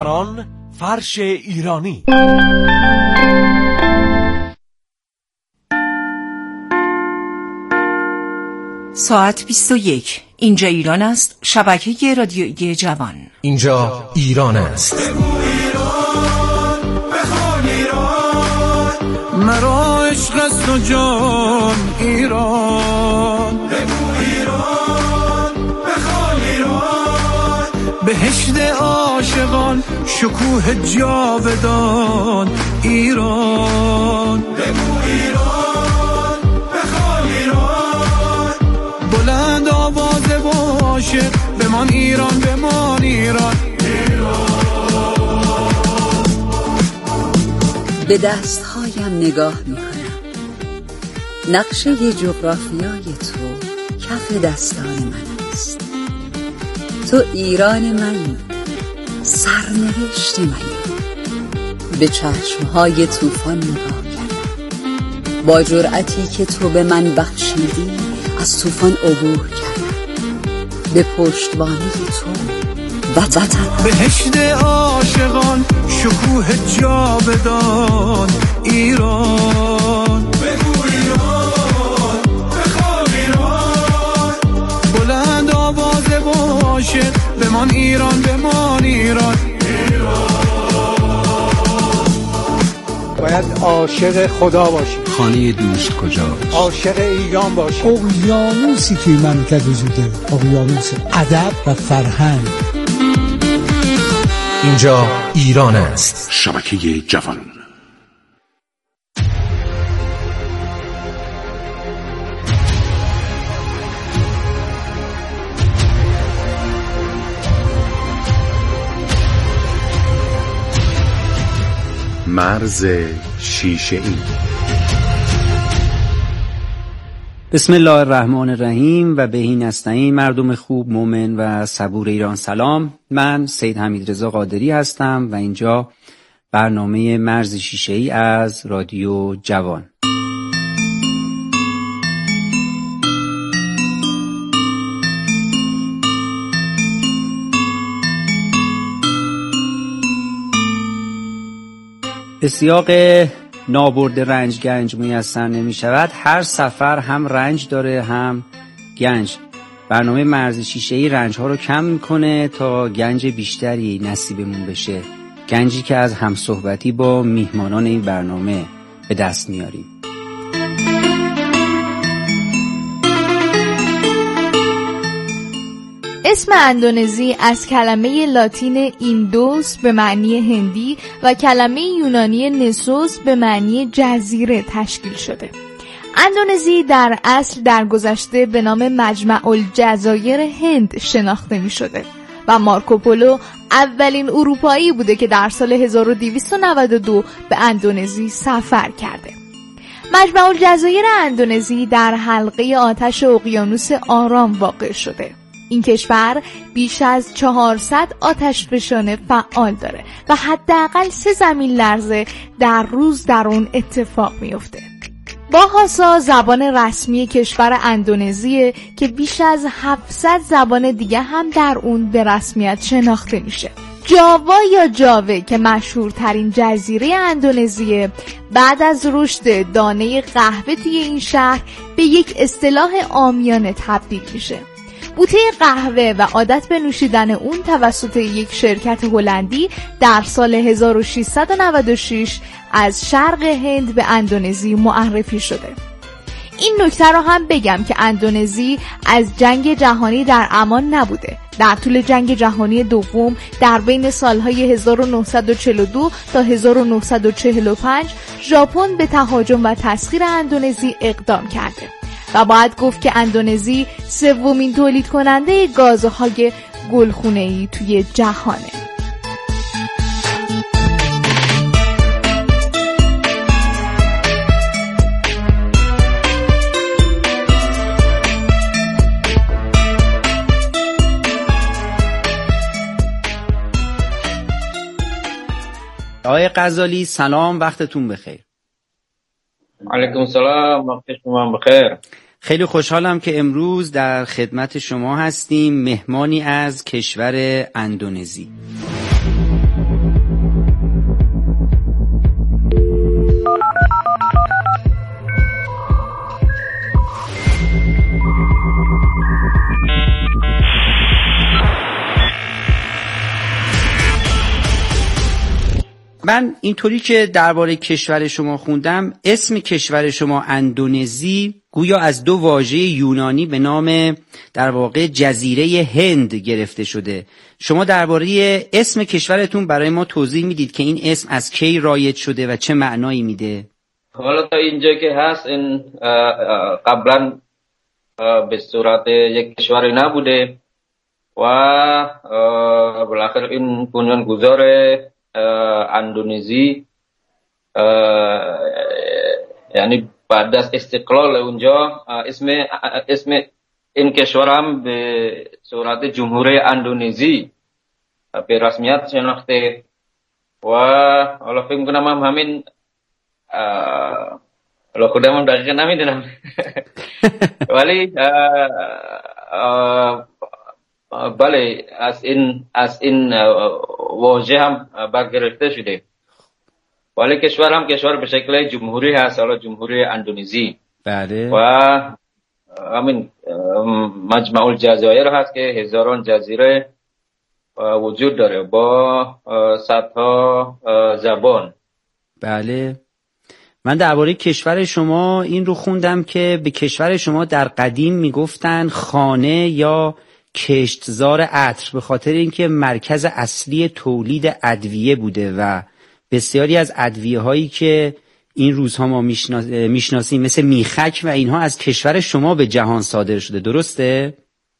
ایران، فرش ایرانی. ساعت 21. اینجا ایران است. شبکه رادیویی جوان. اینجا ایران است. مرا عشق است و جان ایران، بگو ایران، بخوان ایران، بهشت عاشقان، شکوه جاودان ایران، بگو ایران، بخوان ایران، بلند آوازه باشه بمان ایران، بمان ایران. به دستهایم نگاه میکنم، نقشه جغرافیای تو کف دستان من است. تو ایران منی، سرنوشت منی. به چشمهای طوفان نگاه کردم، با جرأتی که تو به من بخشیدی از طوفان عبور کردم. به پشتوانه تو وطن، بهشت عاشقان، شکوه جاودان ایران، بگو ایران، بخوان ایران، بلند آوازه باشه بمان ایران، بمان ایران. باید عاشق خدا باشی. خانه دوست کجاست؟ عاشق ایران باشی. اقیانوسی توی مملکت وجوده، اقیانوس ادب و فرهنگ. اینجا ایران است. شبکه جوان. مرز شیشه‌ای. بسم الله الرحمن الرحیم و بهی نستعین. مردم خوب، مومن و صبور ایران سلام. من سید حمیدرضا قادری هستم و اینجا برنامه مرز شیشه‌ای از رادیو جوان. به سیاق نابرد رنج گنج میسر نمی شود. هر سفر هم رنج داره هم گنج. برنامه مرز شیشه‌ای رنج ها رو کم میکنه تا گنج بیشتری نصیبمون بشه، گنجی که از همصحبتی با میهمانان این برنامه به دست میاریم. اسم اندونزی از کلمه لاتین ایندوس به معنی هندی و کلمه یونانی نسوس به معنی جزیره تشکیل شده. اندونزی در اصل در گذشته به نام مجمع الجزایر هند شناخته می شده و مارکوپولو اولین اروپایی بوده که در سال 1292 به اندونزی سفر کرده. مجمع الجزایر اندونزی در حلقه آتش اقیانوس آرام واقع شده. این کشور بیش از 400 آتشفشان فعال داره و حداقل 3 زمین لرزه در روز در اون اتفاق میفته. باهاسا زبان رسمی کشور اندونزیه که بیش از 700 زبان دیگه هم در اون به رسمیت شناخته میشه. جاوا یا جاوه که مشهورترین جزیره اندونزیه، بعد از رشد دانه قهوه توی این شهر به یک اصطلاح عامیانه تبدیل میشه. بوته قهوه و عادت به نوشیدن اون توسط یک شرکت هلندی در سال 1696 از شرق هند به اندونزی معرفی شده. این نکته رو هم بگم که اندونزی از جنگ جهانی در امان نبوده. در طول جنگ جهانی دوم در بین سالهای 1942 تا 1945 ژاپن به تهاجم و تسخیر اندونزی اقدام کرده و باید گفت که اندونزی 3مین تولید کننده گازهای گلخونه‌ای توی جهانه. آقای غزالی سلام، وقتتون بخیر. علیکم سلام، وقت شما بخیر. خیلی خوشحالم که امروز در خدمت شما هستیم، مهمانی از کشور اندونزی. من اینطوری که درباره کشور شما خوندم، اسم کشور شما اندونزی گویا از دو واژه یونانی به نام در واقع جزیره هند گرفته شده. شما درباره اسم کشورتون برای ما توضیح میدید که این اسم از کی رایج شده و چه معنایی میده؟ حالا تا اینجا که هست این قبلا به صورت یک کشوری نبوده و بالاخره این بنیانگذار اندونزی یعنی بعد از استقلال اونجا اسم این کشور هم به صورت جمهوری اندونزی به رسمیت شناخته و حالا فکر میکنم هم همین حالا خودم هم دقیقا نمیدونم ولی بله از این واژه هم برگرفته شده، ولی کشور هم کشور به شکل جمهوری هست، حالا جمهوری اندونزی. بله. و همین مجمع الجزایر هست که هزاران جزیره وجود داره با صدها زبان. بله. من درباره کشور شما این رو خوندم که به کشور شما در قدیم میگفتن خانه یا کشتزار عطر به خاطر اینکه مرکز اصلی تولید ادویه بوده و بسیاری از ادویه هایی که این روزها ما میشناسیم مثل میخک و اینها از کشور شما به جهان صادر شده، درسته؟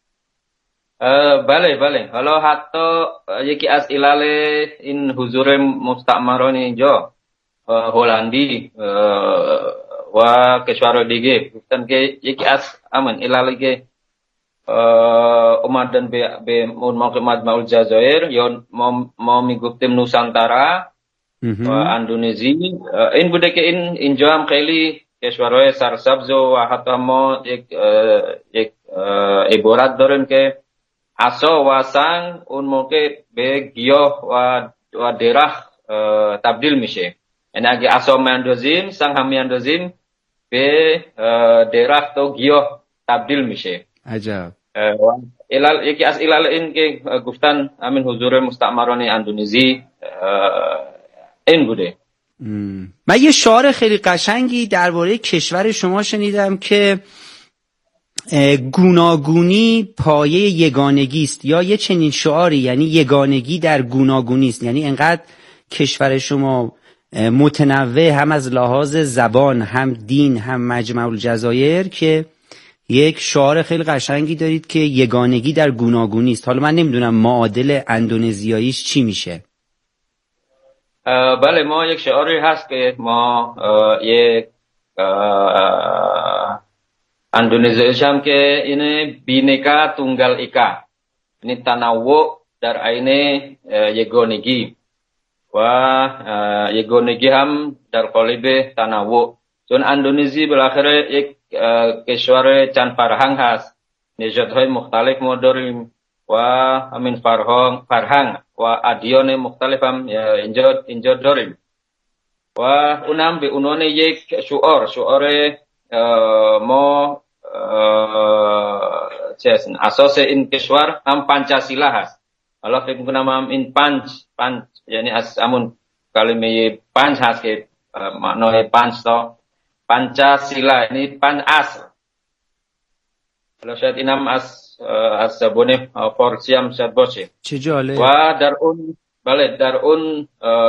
بله بله. حالا حتی یکی از علل این حضور مستعمران اینجا هلندی و کشور دیگه گفتن که یکی از عللی که اومدن به اون موقع مجمع الجزایر یا ما میگفتیم نوسانتارا و اندونزی، این بوده که اینجا هم خیلی کشورهای سرسبز و حتی ما یک عبارت داریم که عصا و سنگ اون موقع به گیاه و درخت تبدیل میشه. یعنی اگه عصا میاندازیم سنگ هم میاندازیم به درخت و گیاه تبدیل میشه. عجب. یکی از علل این که گفتن همین حضور مستعمران اندونزی این بوده. من یه شعار خیلی قشنگی درباره کشور شما شنیدم که گوناگونی پایه یگانگی است، یا یه چنین شعاری، یعنی یگانگی در گوناگونی است. یعنی انقدر کشور شما متنوع هم از لحاظ زبان هم دین هم مجمع الجزایر که یک شعار خیلی قشنگی دارید که یگانگی در گوناگونی است. حالا من نمیدونم معادل اندونزیاییش چی میشه. بله، ما یک شعاری هست که ما یک اندونزیاییش هم که اینه بینکا تunggal ika، ini تنوع در عین یگانگی و یگانگی هم در قالب تنوع، چون اندونزی بالاخره یک کشور چند فرهنگ هست، نژادهای مختلف ما داریم و همین فرهنگ و ادیان مختلف هم اینجا داریم و اونم به عنوان یک شعار ما اساس این کشور هم پنچاسیلا هست. حالا فکر میکنم هم این پنج یعنی از همون کلمه پنج هست که معنای پنچاسیلا یعنی پنج اصل. حالا شاید اینم از زبان فارسی هم شاید باشه. چه جالب. و در اون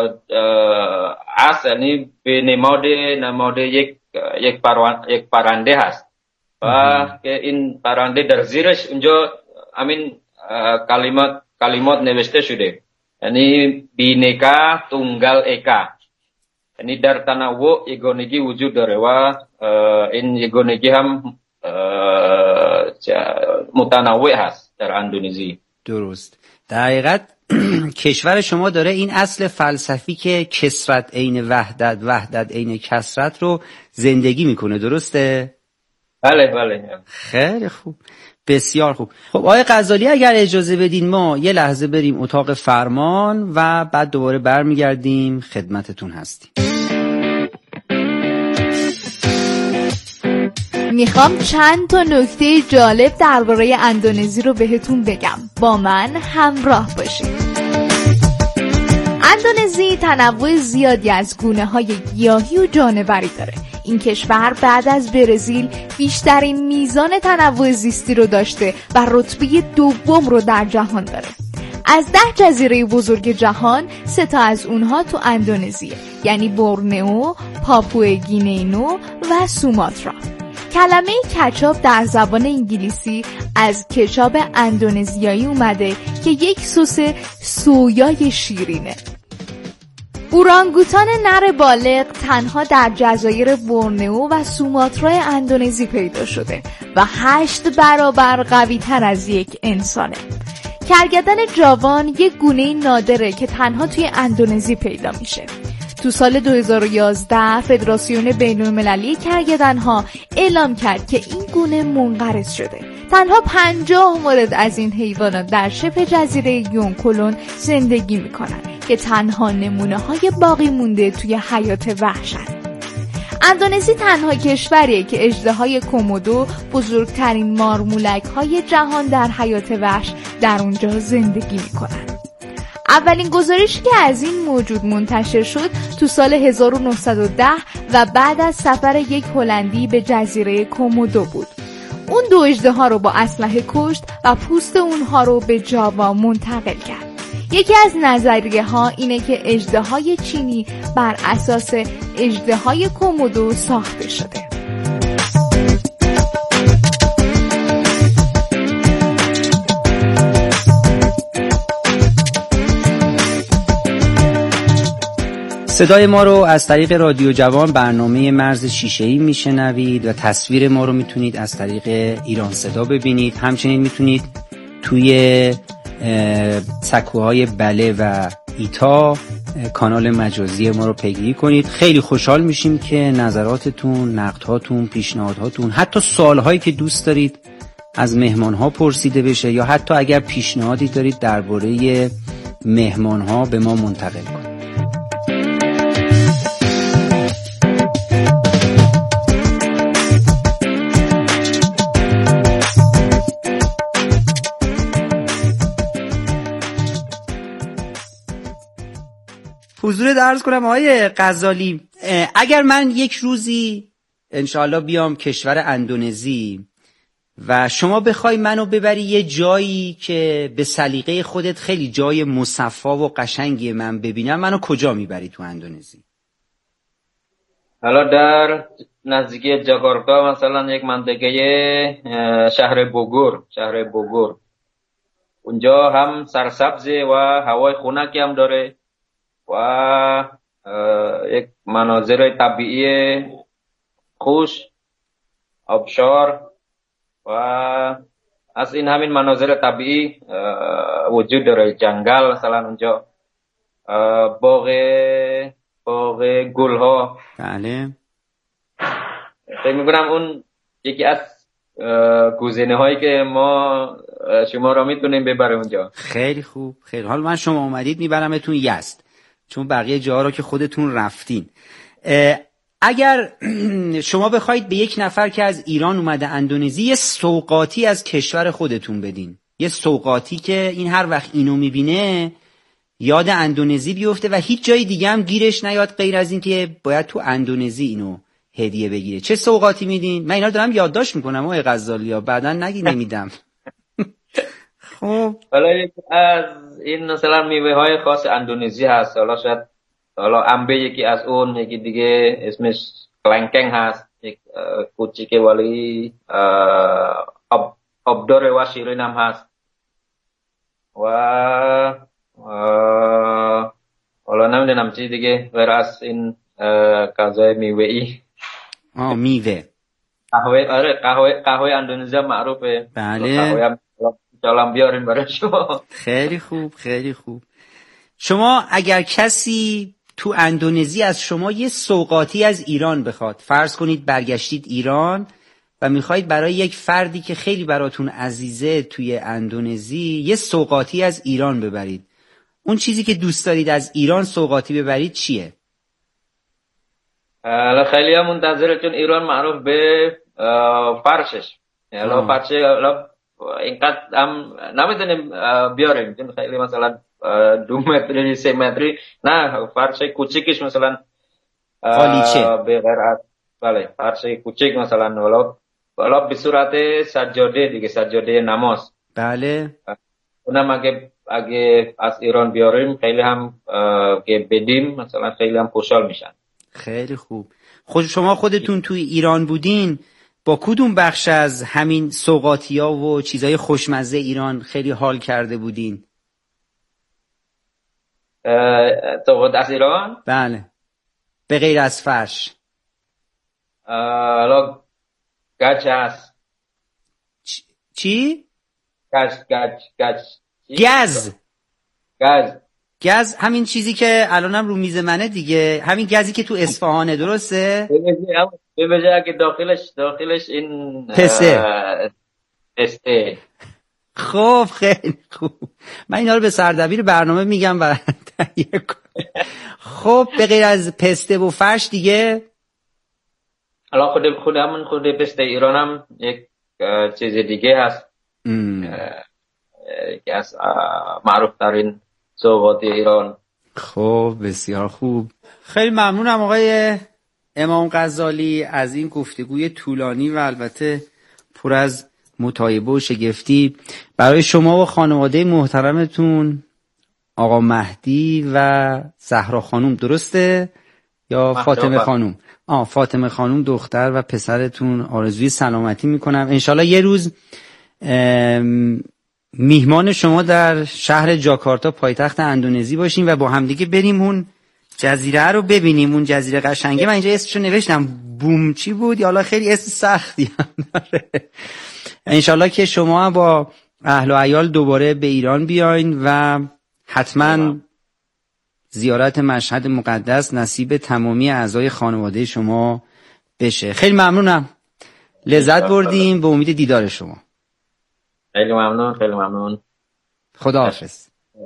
اصل یعنی به نماد یک پرنده هست و که این پرنده در زیرش اونجا همین کلمات نوشته شده، یعنی بینکا تunggal ika، یعنی در تنوع یگانگی وجود داره و این یگانگی هم متنوع هست در اندونزی. درست. در حقیقت کشور شما داره این اصل فلسفی که کثرت عین وحدت، وحدت عین کثرت رو زندگی میکنه، درسته؟ بله بله. خیلی خوب، بسیار خوب. خب آقای غزالی اگر اجازه بدین ما یه لحظه بریم اتاق فرمان و بعد دوباره برمیگردیم خدمتتون هستیم. میخوام چند تا نکته جالب درباره اندونزی رو بهتون بگم، با من همراه باشید. اندونزی تنوع زیادی از گونه‌های گیاهی و جانوری داره. این کشور بعد از برزیل بیشترین میزان تنوع زیستی رو داشته و رتبه دوم رو در جهان داره. از 10 جزیره بزرگ جهان 3 تا از اونها تو اندونزیه، یعنی بورنئو، پاپوئه گینئو و سوماترا. کلمه کچاپ در زبان انگلیسی از کچاپ اندونزیایی اومده که یک سس سویای شیرینه. اورانگوتان نر بالغ تنها در جزایر بورنئو و سوماترا اندونزی پیدا شده و 8 برابر قوی تر از یک انسانه. کرگدن جاوان یک گونه نادره که تنها توی اندونزی پیدا میشه. تو سال 2011 فدراسیون بین‌المللی کرگدن‌ها اعلام کرد که این گونه منقرض شده. تنها 50 مورد از این حیوانات در شبه جزیره یونکولون زندگی میکنن که تنها نمونه‌های باقی مونده توی حیات وحشن. اندونزی تنها کشوریه که اژدهای کومودو، بزرگترین مارمولک‌های جهان در حیات وحش، در اونجا زندگی میکنن. اولین گزارشی که از این موجود منتشر شد تو سال 1910 و بعد از سفر یک هلندی به جزیره کومودو بود. اون 2 اژدها رو با اسلحه کشت و پوست اونها رو به جاوا منتقل کرد. یکی از نظریه ها اینه که اژدهای چینی بر اساس اژدهای کومودو ساخته شده. صدای ما رو از طریق رادیو جوان برنامه مرز شیشه‌ای میشنوید و تصویر ما رو میتونید از طریق ایران صدا ببینید. همچنین میتونید توی سکوهای بله و ایتا کانال مجازی ما رو پیگیری کنید. خیلی خوشحال میشیم که نظراتتون، نقدهاتون، پیشنهادهاتون، حتی سوالهایی که دوست دارید از مهمانها پرسیده بشه یا حتی اگر پیشنهادی دارید درباره مهمانها به ما منتقل کنید. حضور درس کنم آقای غزالی، اگر من یک روزی انشاءالله بیام کشور اندونزی و شما بخوای منو ببری یه جایی که به سلیقه خودت خیلی جای مصفا و قشنگی من ببینم، منو کجا میبری تو اندونزی؟ حالا در نزدیکی جاکارتا مثلا یک منطقه شهر بوگور اونجا هم سرسبزه و هوای خنکی هم داره و یک مناظر طبیعی خوش، آبشار و از این همین مناظر طبیعی وجود داره. جنگل مثلا اونجا، باغ گل ها. بله، فکر میکنم اون یکی از گزینه هایی که ما شما را میتونیم ببریم اونجا. خیلی خوب، خیلی. حالا من شما اومدید میبرمتون یزد، چون بقیه جاها رو که خودتون رفتین. اگر شما بخواید به یک نفر که از ایران اومده اندونزی یه سوغاتی از کشور خودتون بدین، یه سوغاتی که این هر وقت اینو میبینه یاد اندونزی بیفته و هیچ جای دیگه هم گیرش نیاد غیر از این که باید تو اندونزی اینو هدیه بگیره، چه سوغاتی میدین؟ من اینا رو دارم یادداشت میکنم آقای غزالیا، بعداً نگی نمیدم. خب حالا از این مثلا میوه های خاص اندونزی هست، حالا شاید انبه یکی از اون، یکی دیگه اسمش کلنکنگ هست، یک کوچیکه ولی آبدار و شیرین هم هست و حالا نمیدونم چی دیگه غیر از این غذای میوه ای. میوه قهوه اندونزی معروفه. بله، جالم بیاریم برای شما. خیلی خوب، خیلی خوب. شما اگر کسی تو اندونزی از شما یه سوغاتی از ایران بخواد، فرض کنید برگشتید ایران و میخواید برای یک فردی که خیلی براتون عزیزه توی اندونزی یه سوغاتی از ایران ببرید، اون چیزی که دوست دارید از ایران سوغاتی ببرید چیه؟ خیلی هم منتظره، چون ایران معروف به فرشش. فرش اینقدر هم نمیتونیم بیاریم، چون خیلی مثلا 2 متری 3 متری، نه فرش کوچیکش مثلا قالیچه به غیر از بله فرش کوچیک مثلا حالا به صورت سجاده دیگه، سجاده نماز. بله اونم اگه از ایران بیاریم خیلی هم که بدیم مثلا خیلی هم خوشحال میشن. خیلی خوب. شما خودتون توی ایران بودین، با کدوم بخش از همین سوغاتی‌ها و چیزای خوشمزه ایران خیلی حال کرده بودین؟ سوغات از ایران؟ بله، به غیر از فرش. حالا گچ هست. چی؟ گز همین چیزی که الانم رو میز منه دیگه، همین گزی که تو اصفهانه، درسته؟ به وجه که داخلش این پسته. خب خیلی خوب، من اینا رو به سردبیر برنامه میگم برای تهیه کن. خب به غیر از پسته و فرش دیگه؟ حالا خود پسته ایران هم یک چیز دیگه هست که از معروف ترین سوغات ایران. خب بسیار خوب، خیلی ممنونم آقای امام غزالی از این گفتگوی طولانی و البته پر از مطالبه و شگفتی. برای شما و خانواده محترمتون آقا مهدی و زهرا خانوم، درسته؟ یا فاطمه خانوم؟ فاطمه خانوم دختر و پسرتون آرزوی سلامتی میکنم. انشالله یه روز میهمان شما در شهر جاکارتا پایتخت اندونزی باشیم و با همدیگه بریم اون جزیره رو ببینیم. اون جزیره قشنگه، من اینجا اسمشو نوشتم، بومچی بود، یا حالا خیلی اسم سختی هم داره. انشالله که شما با اهل و عیال دوباره به ایران بیاین و حتما زیارت مشهد مقدس نصیب تمامی اعضای خانواده شما بشه. خیلی ممنونم، لذت بردیم، به امید دیدار شما. خیلی ممنون. خداحافظ.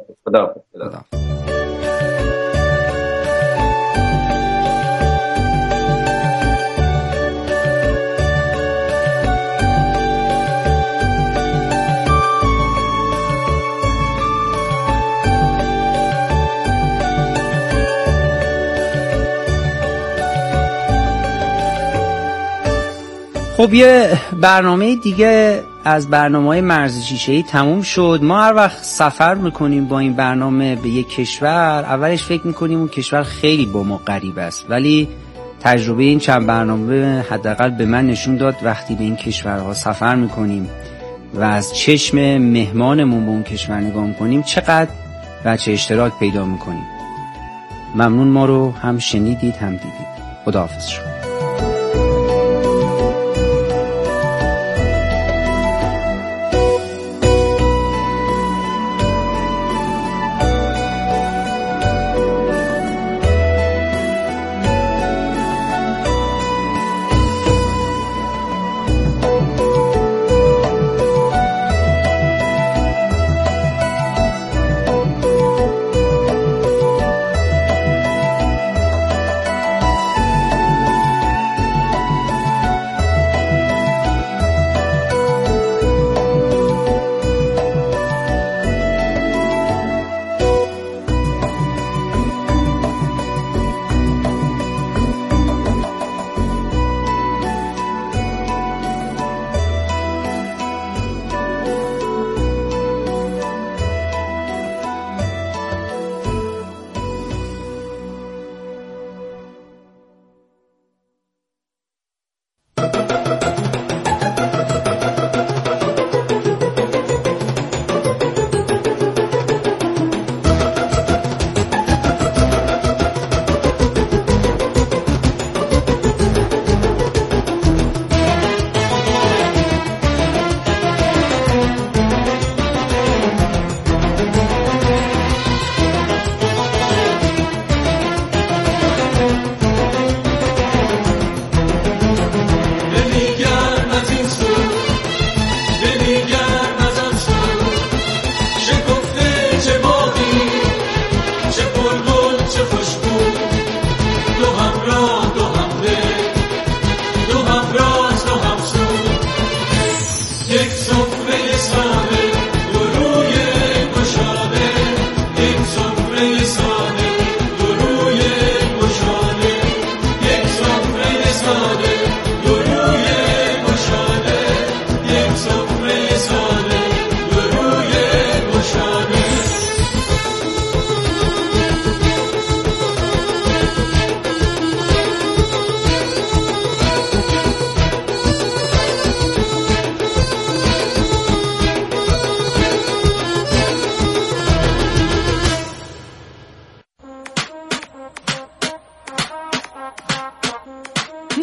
خب یه برنامه دیگه از برنامه‌های مرز شیشه‌ای تموم شد. ما هر وقت سفر میکنیم با این برنامه به یک کشور، اولش فکر میکنیم اون کشور خیلی با ما غریب است، ولی تجربه این چند برنامه حداقل به من نشون داد وقتی به این کشورها سفر میکنیم و از چشم مهمانمون به اون کشور نگاه میکنیم چقدر بچه اشتراک پیدا میکنیم. ممنون ما رو هم شنیدید هم دیدید. خداحافظ شما.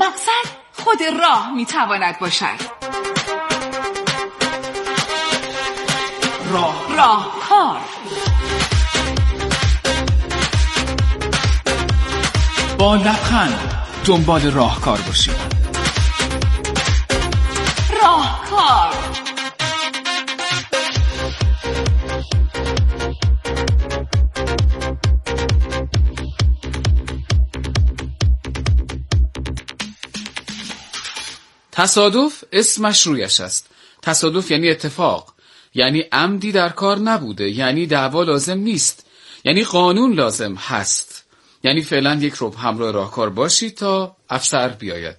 مقصد خود راه میتواند باشد. راهکار. با لبخند دنبال راهکار باشید. راهکار. تصادف اسمش رویش است. تصادف یعنی اتفاق، یعنی عمدی در کار نبوده، یعنی دعوا لازم نیست، یعنی قانون لازم هست، یعنی فعلا یک ربع همراه راهکار باشید تا افسر بیاید.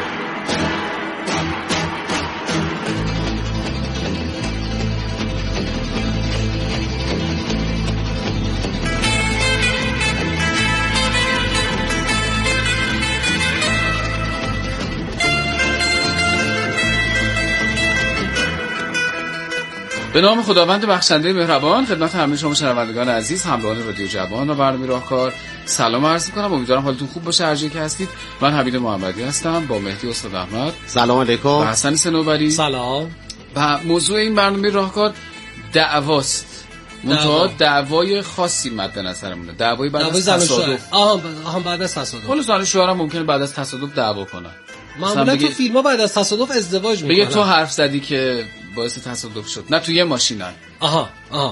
به نام خداوند بخشنده مهربان، خدمت همه شما شنوندگان عزیز، همراهان رادیو جوان و برنامه راهکار سلام عرض می‌کنم. امیدوارم حالتون خوب باشه هر جایی که هستید. من حمید محمدی هستم با مهدی استاد احمد. سلام علیکم. و حسن صنوبری. سلام. و موضوع این برنامه راهکار دعواست. منتها دعوای خاصی مد نظرمونه. دعوای بعد از تصادف. بعد از تصادف. حالا زن و شوهر ممکنه بعد از تصادف دعوا کنن. معمولا تو فیلم‌ها بعد از تصادف ازدواج میکنن. بگه تو حرف زدی که باعث تصادف شد. نه تو یه ماشینن. آها.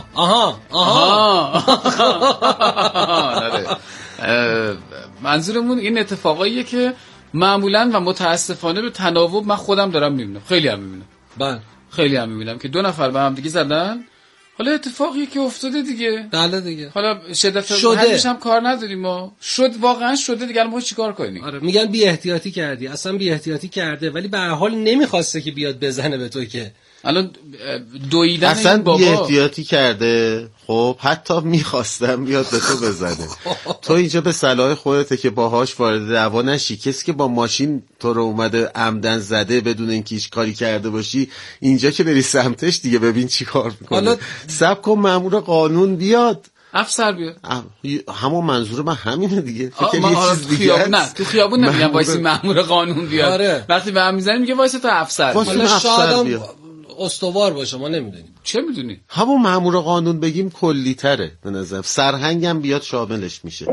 منظورمون این اتفاقاییه که معمولا و متاسفانه به تناوب من خودم دارم میبینم. خیلی هم میبینم. بله. خیلی هم میبینم که دو نفر به هم دیگه زدن. حالا اتفاقی که افتاده دیگه. بله دیگه. حالا شدت حدش هم کار نداریم ما. واقعا شده دیگه، ما چیکار کنیم؟ آره میگن بی احتیاطی کردی. اصلا بی احتیاطی کرده ولی به هر حال نمیخواسته که بیاد بزنه به تو که. الان دویدن اصلا بی احتیاطی کرده. خب حتی میخواستم بیاد به تو بزنه. تو اینجا به صلاح خودته که باهاش وارد دعوا نشی. کسی که با ماشین تو رو اومده عمدن زده بدون اینکه هیچ کاری کرده باشی، اینجا که بری سمتش دیگه ببین چی کار میکنه. حالا صبر کن مأمور قانون بیاد، افسر بیاد. همون منظور من همینه دیگه. فکر یه چیز دیگه نه تو خیابون نمیگم وایسی مأمور قانون بیاد. آره. وقتی به هم میزنیم میگه وایس تا افسر. حالا شاید استوار باشه، ما نمیدونیم. چه میدونی؟ همون مأمور قانون بگیم کلی تره به نظر. سرهنگم بیاد شاملش میشه.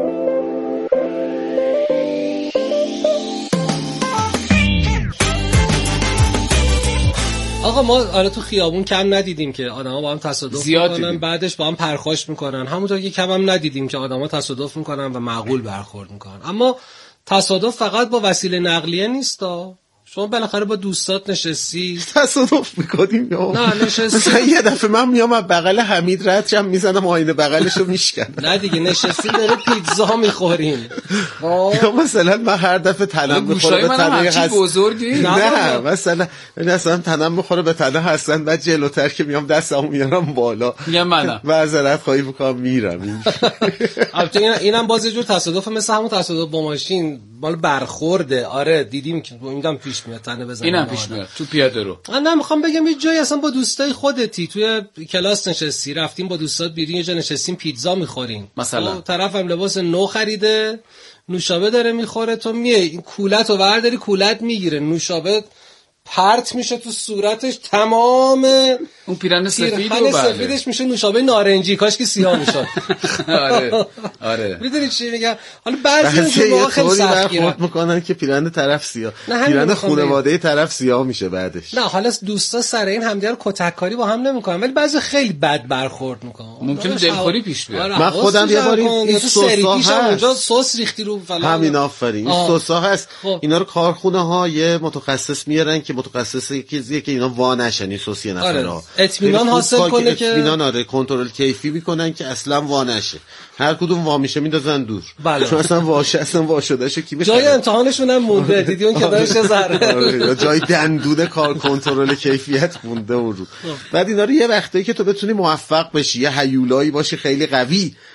آقا ما تو خیابون کم ندیدیم که آدما با هم تصادف میکنن، بعدش با هم پرخاش میکنن. همونطور که کم هم ندیدیم که آدما تصادف میکنن و معقول برخورد میکنن. اما تصادف فقط با وسیله نقلیه نیستا. شما بالاخره با دوستات نشستی تصادف میکنیم یا نه نشستی. یه دفعه من میام از بغل حمید رد شم میزنم آینه بغلشو میشکنم. نه دیگه نشستی داره پیتزا میخوریم. یا مثلا من هر دفعه تنم میخوره به تنه بزرگی. نه مثلا تنم میخوره به تنه هستن بعد جلوتر که میام دستمو میارم بالا میگم منم معذرت خواهی میکنم میرم. البته اینم باز یه جور تصادف مثل همون تصادف با ماشین مال برخورده. آره دیدیم که میگم پیش میاد تنه بزنه. اینم پیش میاد تو پیاده رو. من میخوام بگم یه جایی اصلا با دوستای خودتی توی کلاس نشستی، رفتیم با دوستات بیرون یه جا نشستیم پیتزا میخوریم، مثلا طرفم لباس نو خریده نوشابه داره میخوره، تو میای این کولت رو برداری کولت میگیره، نوشابه پرت میشه تو صورتش، تمام اون پیرن سفید رو سفیدش میشه نوشابه نارنجی، کاش که سیاه میشد. آره میدونی چی میگم؟ حالا بعضی موقع خیلی سخت برخورد میکنن که پیرن طرف سیاه، پیرن خانواده طرف سیاه میشه بعدش. نه حالا دوستا سر این همدیگه رو کتککاری با هم نمیکنن ولی بعضی خیلی بد برخورد میکنن. ممکنه دلخوری پیش بیاد. من خودم یه باری این سوسا هست اونجا سس ریختی رو فلان. همین آفرین این سوسا هست. اینا رو کارخونه ها یه متخصص میارن که متخصص کیزیه که اینا وا نشن این سوسیه نفرها. اطمینان حاصل کنه که اطمینان آره کنترل کیفی میکنن که اصلا وا نشه. هر کدوم وا میشه میندازن دور. چون اصلا وا شدهشو کی بشه. جای امتحانشون هم مونده دیدی اون که داشت ذره. جای دندون کار کنترل کیفیت مونده اون رو. بعد اینا رو یه وقتایی که تو بتونی موفق بشی، یه هیولایی باشی خیلی قوی،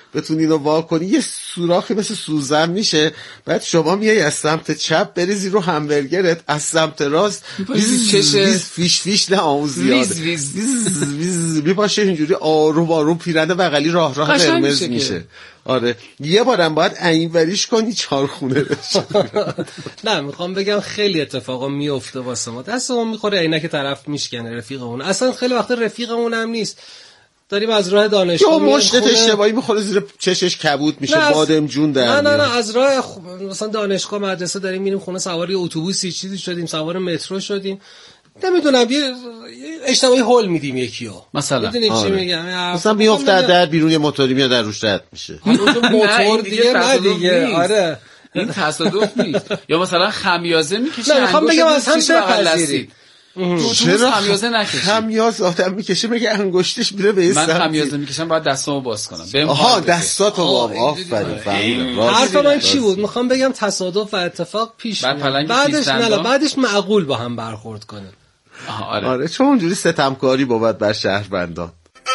بتونی اینو وا کنی یه سوراخی مثل سوزن میشه، بعد شما میای از سمت چپ بریزی رو همبرگرت، از سمت راست فیش نه اون زیاده میپاشه اینجوری آروم آروم پیرنه بغلی راه قرمز میشه. آره یه بارم باید اینوریش کنی چارخونه بشه. نه میخوام بگم خیلی اتفاقا میفته واسه ما، دستمون میخوره عینک طرف میشکنه رفیقمون، اصلا خیلی وقت رفیقمون هم نیست، داریم از راه دانشگاه یا مشتت اشتباهی میخوره زیر چشش کبود میشه بادم جون در نه از راه مثلا دانشگاه مدرسه داریم میریم خونه، سوار اتوبوسی چیزی شدیم، سوار مترو شدیم، نمیدونم یه اشتباهی هول میدیم یکیو مثلا میدونی چی میگم، مثلا میافته در بیرون یه موتوری میاد در روش رد میشه، موتور دیگه آره این تصادف نیست. یا مثلا خمیازه میکشه، نه میخوام بگم از هم بپذیرید چرا خمیازه نکشی؟ خمیاز آدم میکشه مگه انگشتش میره به من خمیازه میکشم باید دستامو باز کنم. آها دستاتو آفرین فهمیدم. حرف من چی بود؟ میخوام بگم تصادف و اتفاق پیش میاد، بعدش معقول با هم برخورد کنه. آره چون اونجوری ستمکاری بود بر شهروندان.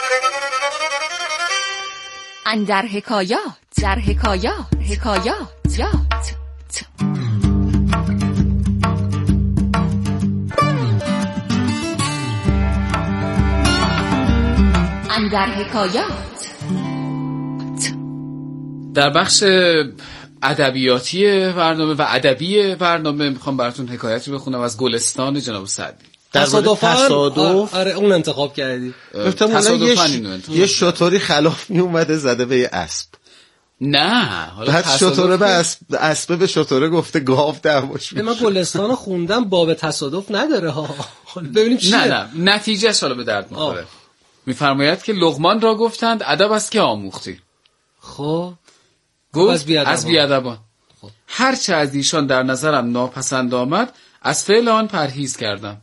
اندر حکایات در حکایات اندر حکایات. در بخش ادبیاتی برنامه و ادبی برنامه میخوام براتون حکایتی بخونم از گلستان جناب سعدی. تصادف آره اون انتخاب کردی. یه شطوری خلاف می اومده زده به یه اسب. نه بعد شطوره به اسب به شطوره گفته گاو دعواش میشه. من گلستان خوندم باب تصادف نداره ها. ببینیم چیه. نه نتیجه حالا به درد میخوره. میفرماید که لقمان را گفتند ادب است که آموختی. خب گفت از بیادبان. هر چه از ایشان در نظرم ناپسند آمد از فعل آن پرهیز کردم.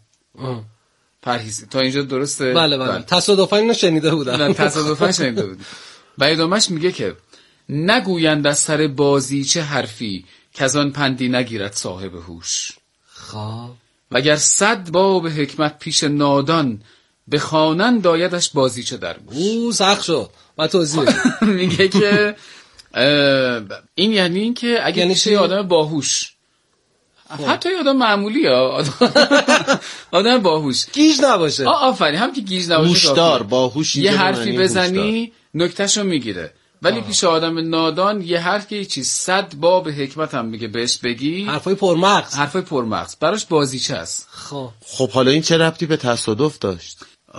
پرهیز تا اینجا درسته؟ بله. تصادفاً اینو شنیده بودم. نه تصادفاً شنیده بودم. بعدش میگه که نگویند از سر بازی چه حرفی که از آن پندی نگیرد صاحب هوش. خب وگر 100 باب حکمت پیش نادان بخوانند آیدش بازی چه در گوش. سخت شد. با توضیح میگه که این یعنی این که اگه میشه آدم باهوش، حتی آدم معمولی آدم باهوش گیج نباشه، آفرین هم که گیج نباشه، گوشدار باهوش، یه حرفی بزنی نکتهشو میگیره، ولی پیش آدم نادان یه حرفی چیز 100 باب حکمت هم میگه بهش بگی، حرفای پرمغز براش بازیچه است. خب حالا این چه ربطی به تصادف داشت؟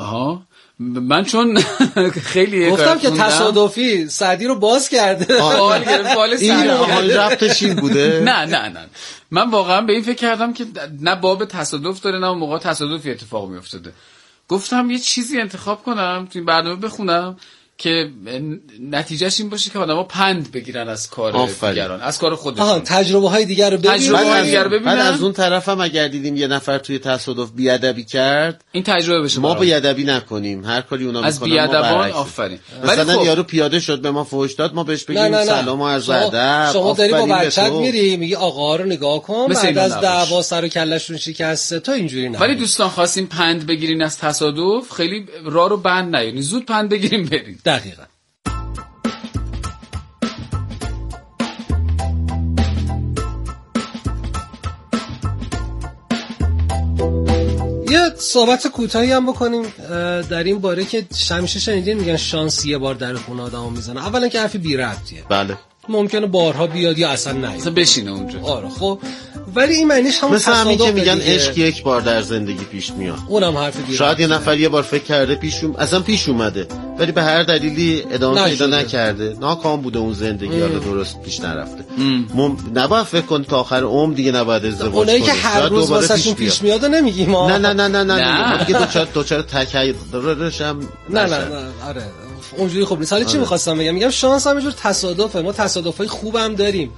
من چون خیلی گفتم که تصادفی سعدی رو باز کرده. این ربطش این بوده؟ نه من واقعا به این فکر کردم که نه باب تصادف داره نه اون موقع تصادفی اتفاق میافتاده. گفتم یه چیزی انتخاب کنم تو این برنامه بخونم که نتیجهش این باشه که آدم‌ها پند بگیرن از کار دیگران، از کار خودشون، تجربه‌های دیگر رو ببینن. بعد از اون طرف هم اگر دیدیم یه نفر توی تصادف بیادبی کرد، این تجربه بشه ما بیادبی نکنیم، هر کاری اونا از میکنن بیادبان آفرین. مثلا یارو پیاده شد به ما فحش داد، ما بهش بگیم سلام و عرض ادب. شما داری با بچت میری میگی آقا رو نگاه کن، بعد از دعوا سر و کلهشون شکسته، تو اینجوری نه. ولی دوستان خواستیم پند بگیرین از تصادف، خیلی راه رو بند نیارین، زود پند بگیریم بریم. دقیقاً. یه صحبت کوتاهی هم بکنیم در این باره که همیشه شنیدین میگن شانس یه بار در خونه آدمو میزنه. اولا که حرفی بی ربطیه. بله. ممکنه بارها بیاد یا اصلا نیاد. مثلا بشینه اونجا. آره خب ولی این معنیش هم مثلا همین که میگن عشق یک بار در زندگی پیش میاد. اونم حرف دیگه. شاید یه نفر یه بار فکر کرده اصلا پیش اومده ولی به هر دلیلی ادامه پیدا نکرده، ناکام بوده اون زندگی، حالا درست پیش نرفته. نباید فکر کن تا آخر عمر دیگه نباید ازدواج کنی. اونایی که هر روز واسهشون پیش میاد نمیگیم ما. نه دیگه دوچار تکیه‌رشم نه آره اونجوری خوب نیست. حالا چی می‌خواستم بگم؟ میگم شانس هم یه جور تصادفه. ما تصادفای خوبم داریم.